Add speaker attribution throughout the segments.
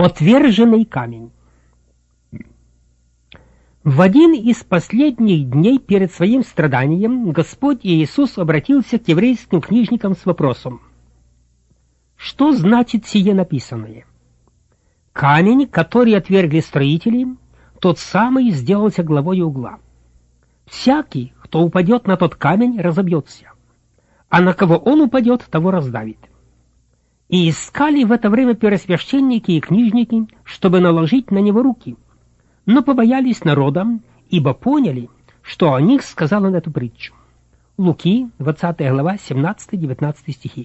Speaker 1: Отверженный камень. В один из последних дней перед своим страданием Господь Иисус обратился к еврейским книжникам с вопросом: что значит сие написанное? Камень, который отвергли строители, тот самый сделался главой угла. Всякий, кто упадет на тот камень, разобьется, а на кого он упадет, того раздавит. И искали в это время первосвященники и книжники, чтобы наложить на него руки, но побоялись народа, ибо поняли, что о них сказал он эту притчу. Луки, 20 глава, 17-19 стихи.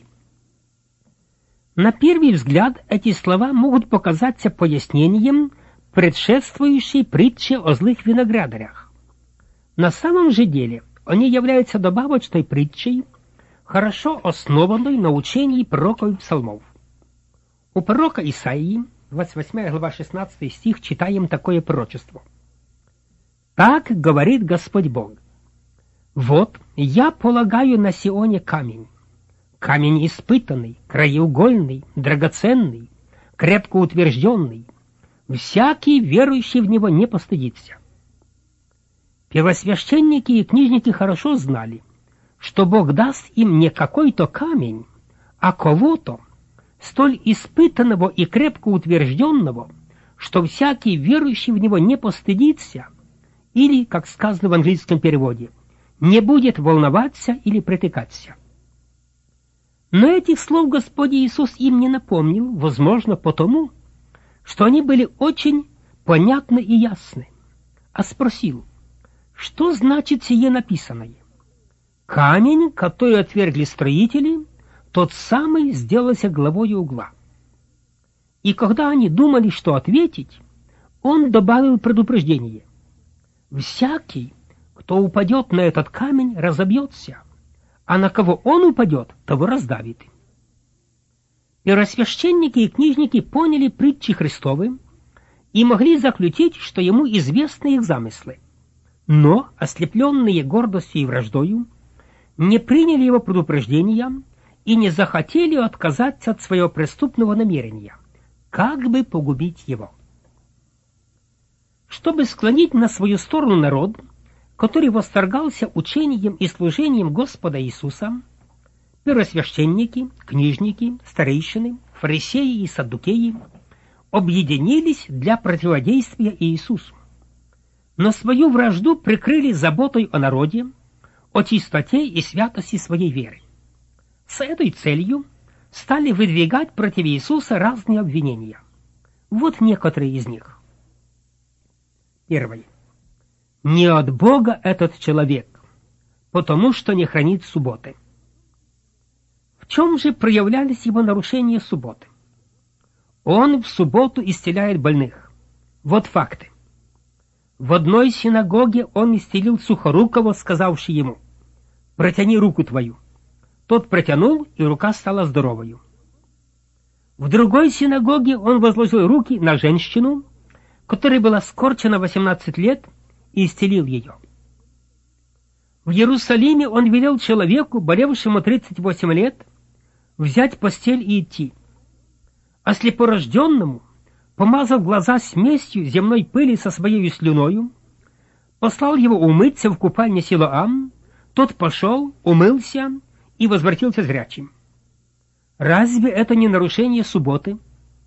Speaker 1: На первый взгляд эти слова могут показаться пояснением предшествующей притчи о злых виноградарях. На самом же деле они являются добавочной притчей, хорошо основанной на учении пророков и псалмов. У пророка Исаии, 28 глава 16 стих, читаем такое пророчество. «Так говорит Господь Бог: вот я полагаю на Сионе камень, камень испытанный, краеугольный, драгоценный, крепко утвержденный, всякий верующий в него не постыдится». Первосвященники и книжники хорошо знали, что Бог даст им не какой-то камень, а кого-то, столь испытанного и крепко утвержденного, что всякий верующий в него не постыдится, или, как сказано в английском переводе, не будет волноваться или притыкаться. Но этих слов Господь Иисус им не напомнил, возможно, потому, что они были очень понятны и ясны, а спросил: что значит сие написанное? Камень, который отвергли строители, тот самый сделался главой угла. И когда они думали, что ответить, он добавил предупреждение: всякий, кто упадет на этот камень, разобьется, а на кого он упадет, того раздавит. Первосвященники и книжники поняли притчи Христовы и могли заключить, что ему известны их замыслы. Но, ослепленные гордостью и враждою, не приняли его предупреждения и не захотели отказаться от своего преступного намерения, как бы погубить его. Чтобы склонить на свою сторону народ, который восторгался учением и служением Господа Иисуса, первосвященники, книжники, старейшины, фарисеи и саддукеи объединились для противодействия Иисусу, но свою вражду прикрыли заботой о народе, о чистоте и святости своей веры. С этой целью стали выдвигать против Иисуса разные обвинения. Вот некоторые из них. Первое. Не от Бога этот человек, потому что не хранит субботы. В чем же проявлялись его нарушения субботы? Он в субботу исцеляет больных. Вот факты. В одной синагоге он исцелил сухорукого, сказавший ему: «Протяни руку твою». Тот протянул, и рука стала здоровою. В другой синагоге он возложил руки на женщину, которая была скорчена 18 лет, и исцелил ее. В Иерусалиме он велел человеку, болевшему 38 лет, взять постель и идти. А слепорожденному помазал глаза смесью земной пыли со своей слюною, послал его умыться в купальне Силоам, тот пошел, умылся и возвратился зрячим. Разве это не нарушение субботы?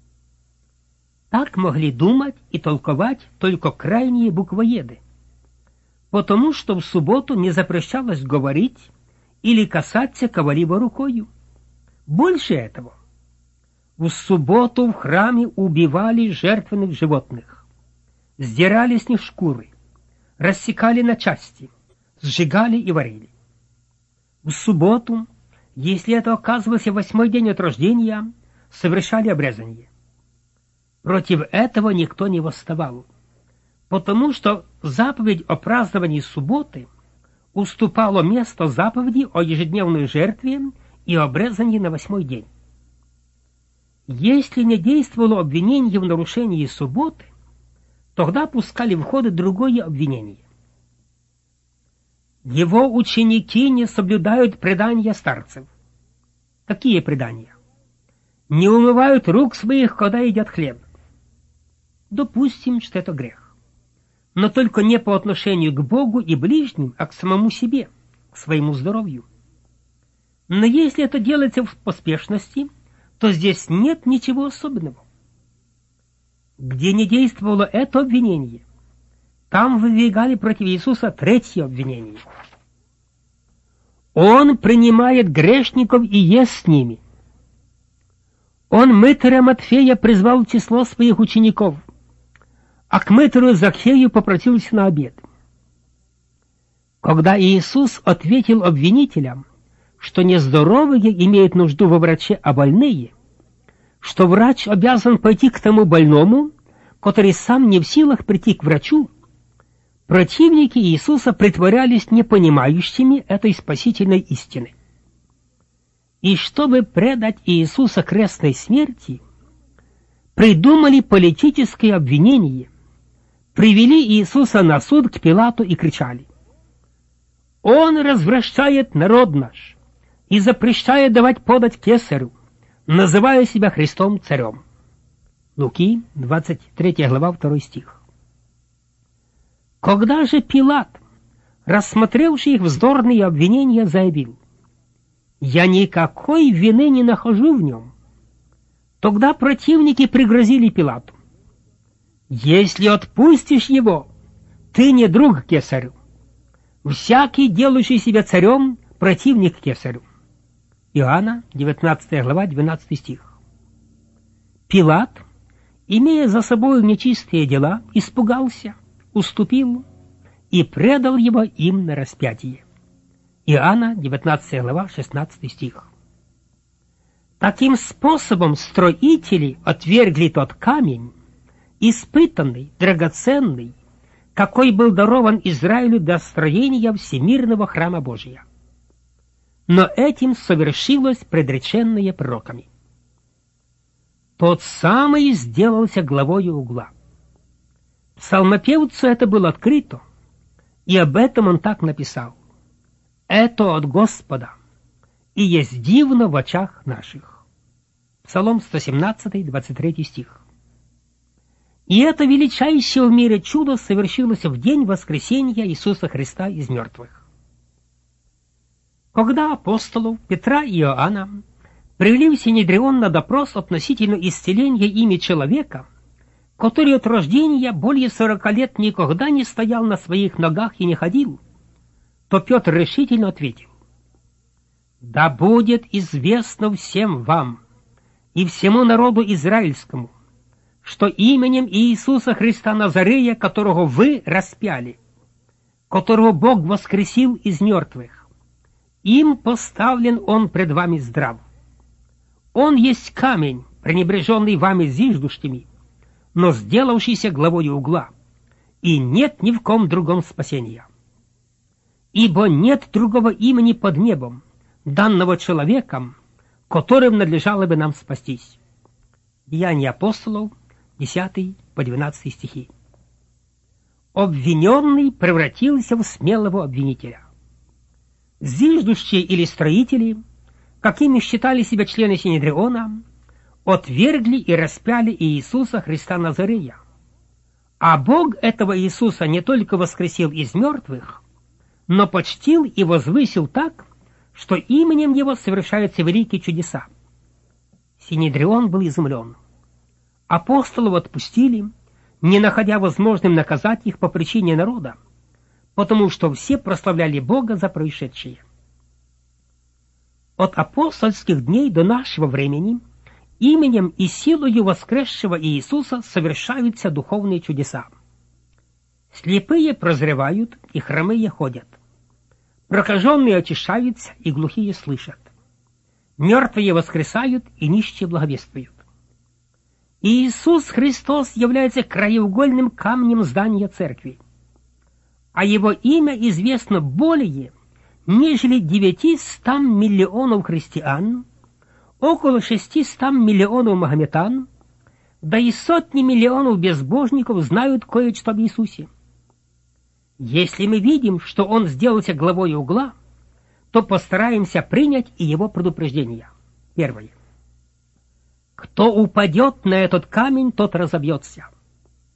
Speaker 1: Так могли думать и толковать только крайние буквоеды, потому что в субботу не запрещалось говорить или касаться кого-либо рукою. Больше этого, в субботу в храме убивали жертвенных животных, сдирали с них шкуры, рассекали на части, сжигали и варили. В субботу, если это оказывался 8-й день от рождения, совершали обрезание. Против этого никто не восставал, потому что заповедь о праздновании субботы уступала место заповеди о ежедневной жертве и обрезании на 8-й день. Если не действовало обвинение в нарушении субботы, тогда пускали в ход другое обвинение. Его ученики не соблюдают предания старцев. Какие предания? Не умывают рук своих, когда едят хлеб. Допустим, что это грех. Но только не по отношению к Богу и ближним, а к самому себе, к своему здоровью. Но если это делается в поспешности, то здесь нет ничего особенного. Где не действовало это обвинение, там выдвигали против Иисуса третье обвинение. Он принимает грешников и ест с ними. Он мытаря Матфея призвал в число своих учеников, а к мытарю Закхею попросился на обед. Когда Иисус ответил обвинителям, что не здоровые имеют нужду во враче, а больные, что врач обязан пойти к тому больному, который сам не в силах прийти к врачу, противники Иисуса притворялись непонимающими этой спасительной истины. И чтобы предать Иисуса крестной смерти, придумали политическое обвинение, привели Иисуса на суд к Пилату и кричали: «Он развращает народ наш и запрещает давать подать кесарю, называя себя Христом царем». Луки, 23 глава, 2 стих. Когда же Пилат, рассмотревший их вздорные обвинения, заявил: «Я никакой вины не нахожу в нем», тогда противники пригрозили Пилату: «Если отпустишь его, ты не друг кесарю. Всякий, делающий себя царем, противник кесарю». Иоанна, 19 глава, 12 стих. Пилат, имея за собой нечистые дела, испугался, уступил и предал его им на распятие. Иоанна, 19 глава, 16 стих. Таким способом строители отвергли тот камень, испытанный, драгоценный, какой был дарован Израилю для строения всемирного храма Божия. Но этим совершилось предреченное пророками. Тот самый сделался главою угла. Псалмопевцу это было открыто, и об этом он так написал: «Это от Господа, и есть дивно в очах наших». Псалом 117, 23 стих. И это величайшее в мире чудо совершилось в день воскресения Иисуса Христа из мертвых. Когда апостолов Петра и Иоанна привели в Синедрион на допрос относительно исцеления ими человека, который от рождения более 40 лет никогда не стоял на своих ногах и не ходил, то Петр решительно ответил: «Да будет известно всем вам и всему народу израильскому, что именем Иисуса Христа Назарея, которого вы распяли, которого Бог воскресил из мертвых, им поставлен он пред вами здрав. Он есть камень, пренебреженный вами зиждущими, но сделавшийся главою угла, и нет ни в ком другом спасения. Ибо нет другого имени под небом, данного человеком, которым надлежало бы нам спастись». Деяния апостолов, 10 по 12 стихи. Обвиненный превратился в смелого обвинителя. Зиждущие или строители, какими считали себя члены Синедриона, отвергли и распяли Иисуса Христа Назарея. А Бог этого Иисуса не только воскресил из мертвых, но почтил и возвысил так, что именем его совершаются великие чудеса. Синедрион был изумлен. Апостолов отпустили, не находя возможным наказать их по причине народа, потому что все прославляли Бога за происшедшее. От апостольских дней до нашего времени именем и силою воскресшего Иисуса совершаются духовные чудеса. Слепые прозревают, и хромые ходят. Прокаженные очищаются, и глухие слышат. Мертвые воскресают, и нищие благовествуют. Иисус Христос является краеугольным камнем здания церкви, а его имя известно более, нежели 900 миллионов христиан, около 600 миллионов магометан, да и сотни миллионов безбожников знают кое-что об Иисусе. Если мы видим, что Он сделался главой угла, то постараемся принять и Его предупреждения. Первое. Кто упадет на этот камень, тот разобьется.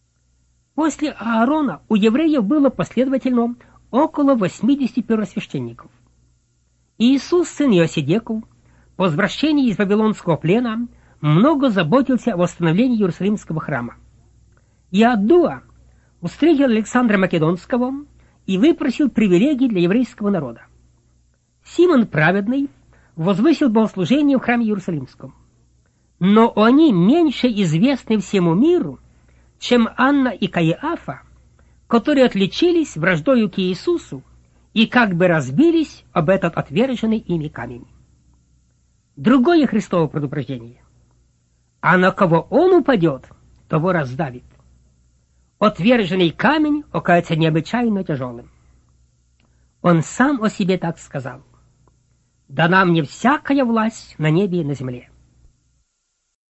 Speaker 1: После Аарона у евреев было последовательно около 80 первосвященников. Иисус, сын Иосидеков, по возвращении из Вавилонского плена, много заботился о восстановлении Иерусалимского храма. Иаддуа встретил Александра Македонского и выпросил привилегии для еврейского народа. Симон Праведный возвысил богослужение в храме Иерусалимском. Но они меньше известны всему миру, чем Анна и Каиафа, которые отличились враждою к Иисусу и как бы разбились об этот отверженный ими камень. Другое Христово предупреждение. А на кого он упадет, того раздавит. Отверженный камень окажется необычайно тяжелым. Он сам о себе так сказал: «Дана мне всякая власть на небе и на земле».